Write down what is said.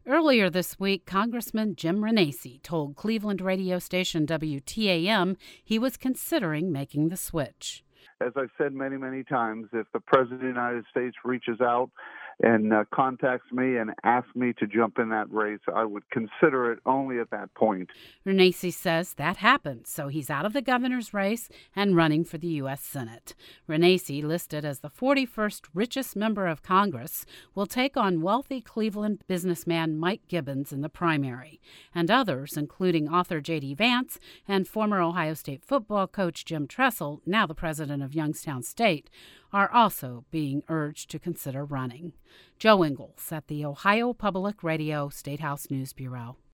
Earlier this week, Congressman Jim Renacci told Cleveland radio station WTAM he was considering making the switch. As I've said many, many times, if the President of the United States reaches out and contacts me and asks me to jump in that race, I would consider it only at that point. Renacci says that happened, so he's out of the governor's race and running for the U.S. Senate. Renacci, listed as the 41st richest member of Congress, will take on wealthy Cleveland businessman Mike Gibbons in the primary. And others, including author J.D. Vance and former Ohio State football coach Jim Tressel, now the president of Youngstown State, are also being urged to consider running. Joe Ingles at the Ohio Public Radio State House News Bureau.